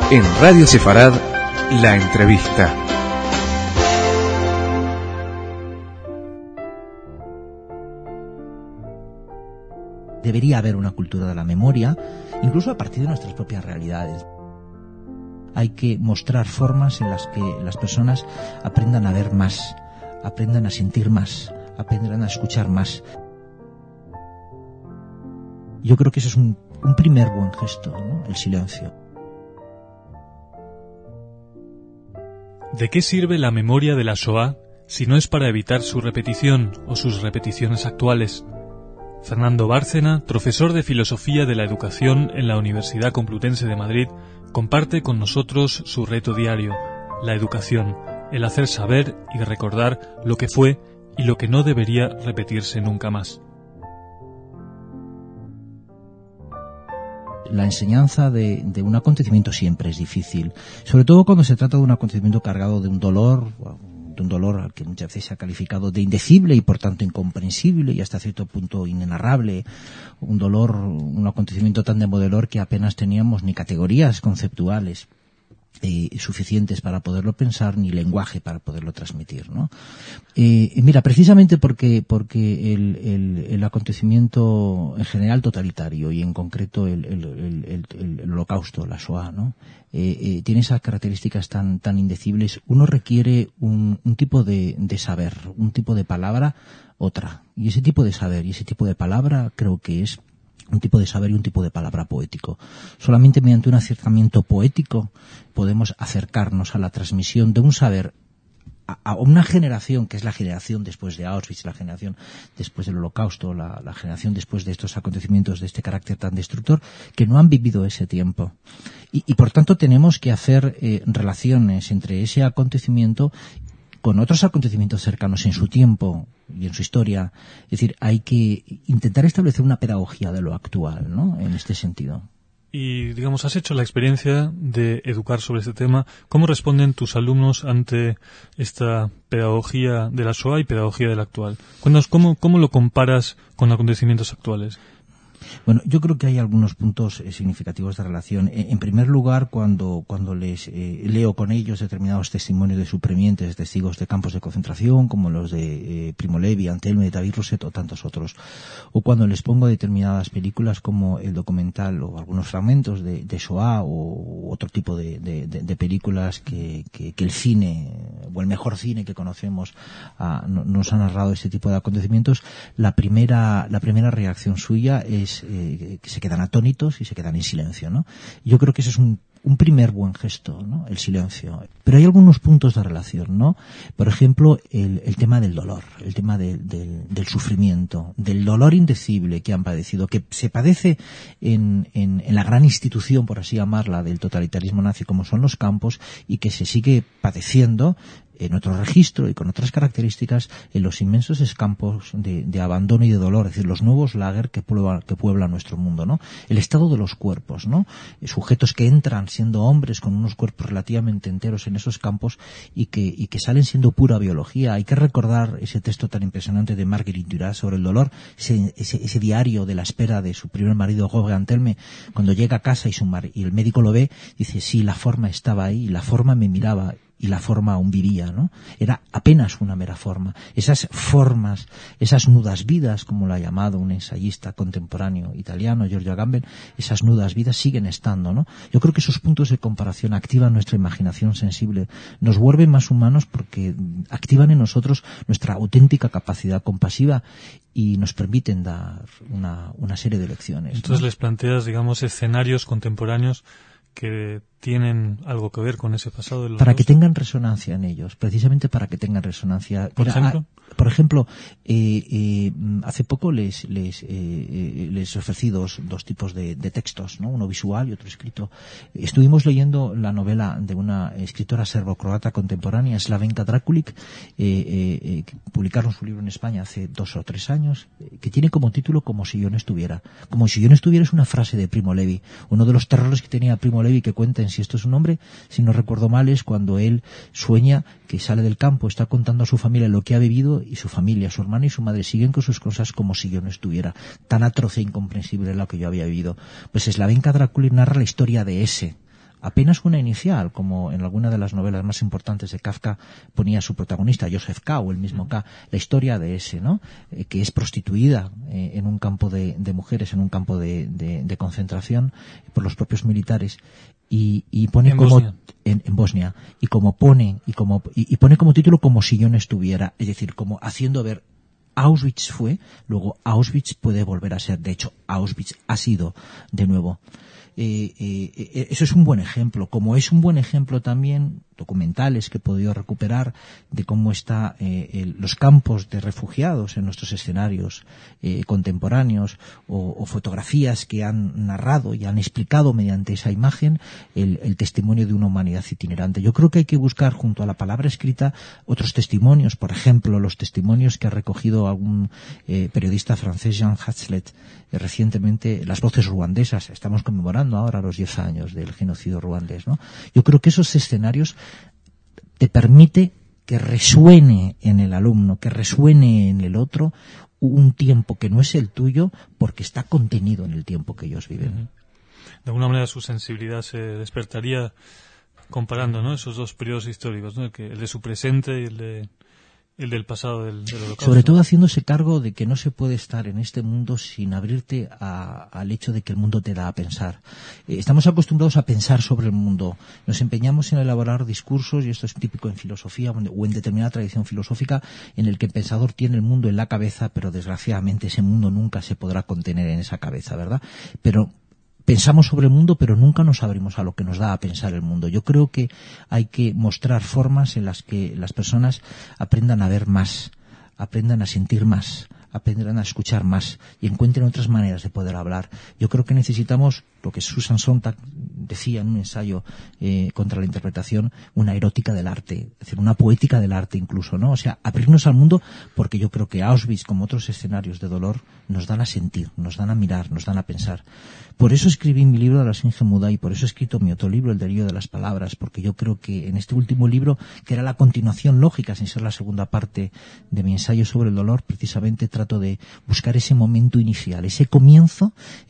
En Radio Sefarad, la entrevista. Debería haber una cultura de la memoria, incluso a partir de nuestras propias realidades. Hay que mostrar formas en las que las personas aprendan a ver más, aprendan a sentir más, aprendan a escuchar más. Yo creo que eso es un primer buen gesto, ¿no? El silencio. ¿De qué sirve la memoria de la Shoah si no es para evitar su repetición o sus repeticiones actuales? Fernando Bárcena, profesor de Filosofía de la Educación en la Universidad Complutense de Madrid, comparte con nosotros su reto diario, la educación, el hacer saber y recordar lo que fue y lo que no debería repetirse nunca más. La enseñanza de un acontecimiento siempre es difícil, sobre todo cuando se trata de un acontecimiento cargado de un dolor al que muchas veces se ha calificado de indecible y por tanto incomprensible y hasta cierto punto inenarrable, un acontecimiento tan demoledor que apenas teníamos ni categorías conceptuales suficientes para poderlo pensar, ni lenguaje para poderlo transmitir, ¿no? Mira, precisamente porque el acontecimiento en general totalitario y en concreto el holocausto, la Shoah, ¿no? Tiene esas características tan indecibles, uno requiere un tipo de saber, un tipo de palabra, otra. Y ese tipo de saber y ese tipo de palabra creo que es un tipo de saber y un tipo de palabra poético. Solamente mediante un acercamiento poético podemos acercarnos a la transmisión de un saber a una generación que es la generación después de Auschwitz, la generación después del Holocausto, la generación después de estos acontecimientos de este carácter tan destructor, que no han vivido ese tiempo. Y por tanto tenemos que hacer relaciones entre ese acontecimiento con otros acontecimientos cercanos en su tiempo y en su historia. Es decir, hay que intentar establecer una pedagogía de lo actual, ¿no? En este sentido. Y, digamos, has hecho la experiencia de educar sobre este tema. ¿Cómo responden tus alumnos ante esta pedagogía de la Shoah y pedagogía del actual? Cuéntanos, ¿cómo lo comparas con acontecimientos actuales? Bueno, yo creo que hay algunos puntos significativos de relación. En primer lugar, cuando les leo con ellos determinados testimonios de supervivientes, testigos de campos de concentración, como los de Primo Levi, Antelme, David Roset o tantos otros, o cuando les pongo determinadas películas como el documental o algunos fragmentos de Shoah o otro tipo de películas que el cine, o el mejor cine que conocemos, nos ha narrado este tipo de acontecimientos, la primera reacción suya es que se quedan atónitos y se quedan en silencio, ¿no? Yo creo que ese es un primer buen gesto, ¿no? El silencio. Pero hay algunos puntos de relación, ¿no? Por ejemplo, el tema del dolor, el tema del sufrimiento, del dolor indecible que han padecido, que se padece en la gran institución, por así llamarla, del totalitarismo nazi, como son los campos, y que se sigue padeciendo en otro registro y con otras características en los inmensos campos de abandono y de dolor, es decir, los nuevos lager que pueblan nuestro mundo, ¿no? El estado de los cuerpos, ¿no? Sujetos que entran siendo hombres con unos cuerpos relativamente enteros en esos campos y que salen siendo pura biología. Hay que recordar ese texto tan impresionante de Marguerite Duras sobre el dolor, ese diario de la espera de su primer marido, Jorge Antelme, cuando llega a casa y el médico lo ve, dice, sí, la forma estaba ahí, la forma me miraba y la forma aún vivía, ¿no? Era apenas una mera forma. Esas formas, esas nudas vidas, como lo ha llamado un ensayista contemporáneo italiano, Giorgio Agamben, esas nudas vidas siguen estando, ¿no? Yo creo que esos puntos de comparación activan nuestra imaginación sensible, nos vuelven más humanos porque activan en nosotros nuestra auténtica capacidad compasiva y nos permiten dar una serie de lecciones, Entonces, ¿no? les planteas, digamos, escenarios contemporáneos que tienen algo que ver con ese pasado. Para que tengan resonancia en ellos, precisamente para que tengan resonancia. Por ejemplo, hace poco les ofrecí dos tipos de textos, ¿no? Uno visual y otro escrito. Estuvimos leyendo la novela de una escritora serbo-croata contemporánea, Slavenka Drakulic, que publicaron su libro en España hace 2 o 3 años, que tiene como título Como si yo no estuviera. Como si yo no estuviera es una frase de Primo Levi. Uno de los terrores que tenía Primo Levi, que cuenta en Si esto es un hombre, si no recuerdo mal, es cuando él sueña que sale del campo, está contando a su familia lo que ha vivido y su familia, su hermano y su madre siguen con sus cosas como si yo no estuviera. Tan atroz e incomprensible lo que yo había vivido. Pues Slavenka Drakulic narra la historia de ese apenas una inicial, como en alguna de las novelas más importantes de Kafka ponía su protagonista, Joseph K. o el mismo K, la historia de ese, ¿no? Que es prostituida en un campo de mujeres, en un campo de concentración por los propios militares. Y pone en como Bosnia. En Bosnia, y pone como título como si yo no estuviera, es decir, como haciendo ver Auschwitz fue, luego Auschwitz puede volver a ser, de hecho Auschwitz ha sido de nuevo. Eso es un buen ejemplo, como es un buen ejemplo también documentales que he podido recuperar de cómo están los campos de refugiados en nuestros escenarios contemporáneos, o fotografías que han narrado y han explicado mediante esa imagen el testimonio de una humanidad itinerante. Yo creo que hay que buscar junto a la palabra escrita otros testimonios, por ejemplo los testimonios que ha recogido algún periodista francés, Jean Hatzlet, recientemente, las voces ruandesas. Estamos conmemorando ahora los 10 años del genocidio ruandés, ¿no? Yo creo que esos escenarios te permite que resuene en el alumno, que resuene en el otro un tiempo que no es el tuyo, porque está contenido en el tiempo que ellos viven. De alguna manera su sensibilidad se despertaría comparando, ¿no?, esos dos periodos históricos, ¿no?, el de su presente y el del pasado del Holocausto. Sobre todo haciéndose cargo de que no se puede estar en este mundo sin abrirte al hecho de que el mundo te da a pensar. Estamos acostumbrados a pensar sobre el mundo. Nos empeñamos en elaborar discursos, y esto es típico en filosofía o en determinada tradición filosófica, en el que el pensador tiene el mundo en la cabeza, pero desgraciadamente ese mundo nunca se podrá contener en esa cabeza, ¿verdad? Pero pensamos sobre el mundo, pero nunca nos abrimos a lo que nos da a pensar el mundo. Yo creo que hay que mostrar formas en las que las personas aprendan a ver más, aprendan a sentir más, aprendan a escuchar más y encuentren otras maneras de poder hablar. Yo creo que necesitamos lo que Susan Sontag decía en un ensayo contra la interpretación, una erótica del arte, es decir, una poética del arte incluso, ¿no? O sea, abrirnos al mundo, porque yo creo que Auschwitz, como otros escenarios de dolor, nos dan a sentir, nos dan a mirar, nos dan a pensar. Por eso escribí mi libro de la Esfinge Muda, y por eso he escrito mi otro libro, El delirio de las palabras, porque yo creo que en este último libro, que era la continuación lógica, sin ser la segunda parte de mi ensayo sobre el dolor, precisamente trato de buscar ese momento inicial, ese comienzo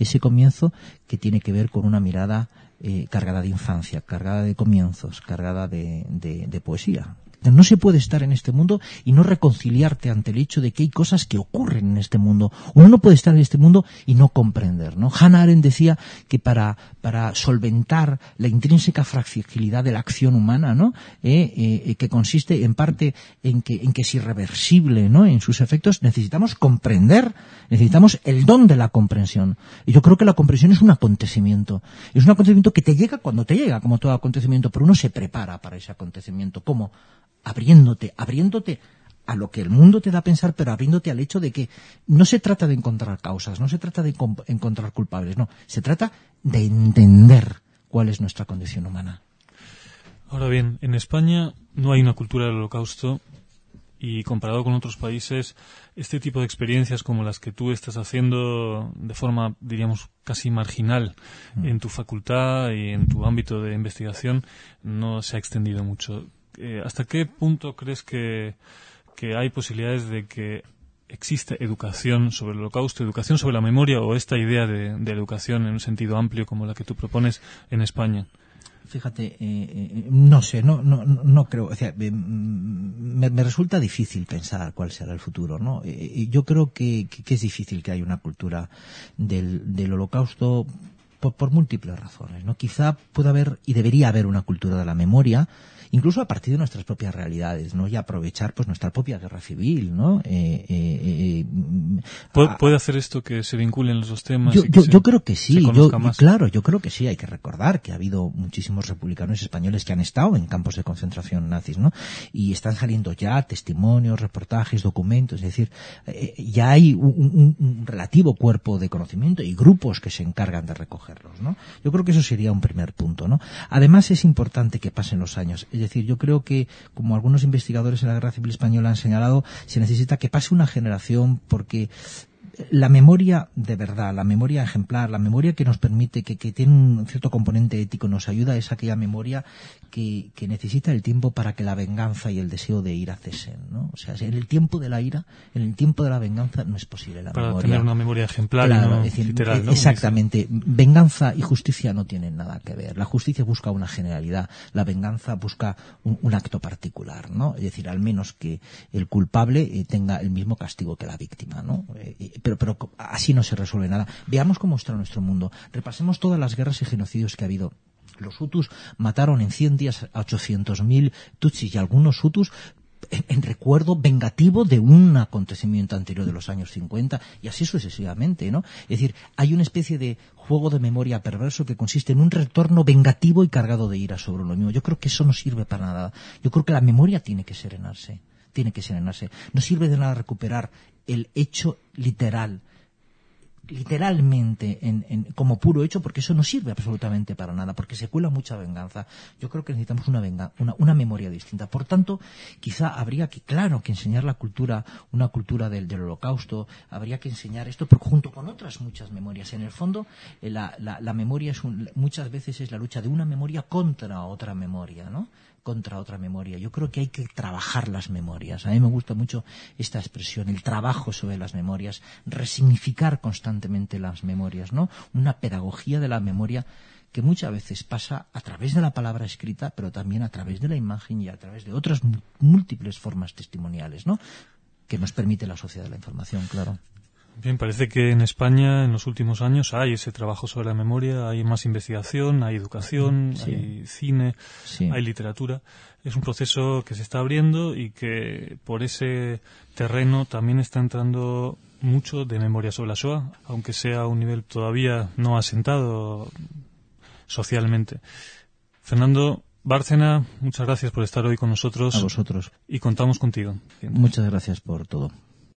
que tiene que ver con una mirada cargada de infancia, cargada de comienzos, cargada de poesía. No se puede estar en este mundo y no reconciliarte ante el hecho de que hay cosas que ocurren en este mundo. Uno no puede estar en este mundo y no comprender, ¿no? Hannah Arendt decía que para solventar la intrínseca fragilidad de la acción humana, ¿no?, que consiste en parte en que es irreversible, ¿no?, en sus efectos, necesitamos comprender, necesitamos el don de la comprensión. Y yo creo que la comprensión es un acontecimiento que te llega cuando te llega, como todo acontecimiento, pero uno se prepara para ese acontecimiento. ¿Cómo? Abriéndote a lo que el mundo te da a pensar, pero abriéndote al hecho de que no se trata de encontrar causas, no se trata de encontrar culpables, no, se trata de entender cuál es nuestra condición humana. Ahora bien, en España no hay una cultura del Holocausto, y comparado con otros países, este tipo de experiencias como las que tú estás haciendo de forma, diríamos, casi marginal en tu facultad y en tu ámbito de investigación, no se ha extendido mucho. ¿Hasta qué punto crees que hay posibilidades de que exista educación sobre el Holocausto, educación sobre la memoria, o esta idea de educación en un sentido amplio como la que tú propones en España? Fíjate, no sé, no creo, o sea, me resulta difícil pensar cuál será el futuro, ¿no? Yo creo que es difícil que haya una cultura del Holocausto por múltiples razones, ¿no? Quizá pueda haber y debería haber una cultura de la memoria, incluso a partir de nuestras propias realidades, ¿no? Y aprovechar pues nuestra propia guerra civil, ¿no? ¿Puede hacer esto que se vinculen los dos temas? Yo creo que sí. Yo creo que sí. Hay que recordar que ha habido muchísimos republicanos españoles que han estado en campos de concentración nazis, ¿no? Y están saliendo ya testimonios, reportajes, documentos. Es decir, ya hay un relativo cuerpo de conocimiento y grupos que se encargan de recogerlos, ¿no? Yo creo que eso sería un primer punto, ¿no? Además es importante que pasen los años. Es decir, yo creo que, como algunos investigadores en la Guerra Civil Española han señalado, se necesita que pase una generación, porque la memoria de verdad, la memoria ejemplar, la memoria que nos permite, que tiene un cierto componente ético, nos ayuda, es aquella memoria que necesita el tiempo para que la venganza y el deseo de ira cesen, ¿no? O sea, en el tiempo de la ira, en el tiempo de la venganza no es posible la memoria. Para tener una memoria ejemplar, claro, y no es decir, literal, ¿no? Exactamente. Venganza y justicia no tienen nada que ver. La justicia busca una generalidad, la venganza busca un acto particular, ¿no? Es decir, al menos que el culpable tenga el mismo castigo que la víctima, ¿no? Pero así no se resuelve nada. Veamos cómo está nuestro mundo. Repasemos todas las guerras y genocidios que ha habido. Los Hutus mataron en 100 días a 800.000 Tutsis y algunos Hutus en recuerdo vengativo de un acontecimiento anterior de los años 50 y así sucesivamente, ¿no? Es decir, hay una especie de juego de memoria perverso que consiste en un retorno vengativo y cargado de ira sobre lo mismo. Yo creo que eso no sirve para nada. Yo creo que la memoria tiene que serenarse. No sirve de nada recuperar el hecho literalmente como puro hecho, porque eso no sirve absolutamente para nada, porque se cuela mucha venganza. Yo creo que necesitamos una memoria distinta. Por tanto, quizá habría que enseñar una cultura del Holocausto, habría que enseñar esto, pero junto con otras muchas memorias. En el fondo, la memoria muchas veces es la lucha de una memoria contra otra memoria, ¿no? Contra otra memoria. Yo creo que hay que trabajar las memorias. A mí me gusta mucho esta expresión, el trabajo sobre las memorias, resignificar constantemente las memorias, ¿no? Una pedagogía de la memoria que muchas veces pasa a través de la palabra escrita, pero también a través de la imagen y a través de otras múltiples formas testimoniales, ¿no? Que nos permite la sociedad de la información, claro. Bien, parece que en España en los últimos años hay ese trabajo sobre la memoria, hay más investigación, hay educación, sí, hay cine, sí, hay literatura. Es un proceso que se está abriendo y que por ese terreno también está entrando mucho de memoria sobre la Shoah, aunque sea a un nivel todavía no asentado socialmente. Fernando Bárcena, muchas gracias por estar hoy con nosotros. A vosotros. Y contamos contigo. Muchas gracias por todo.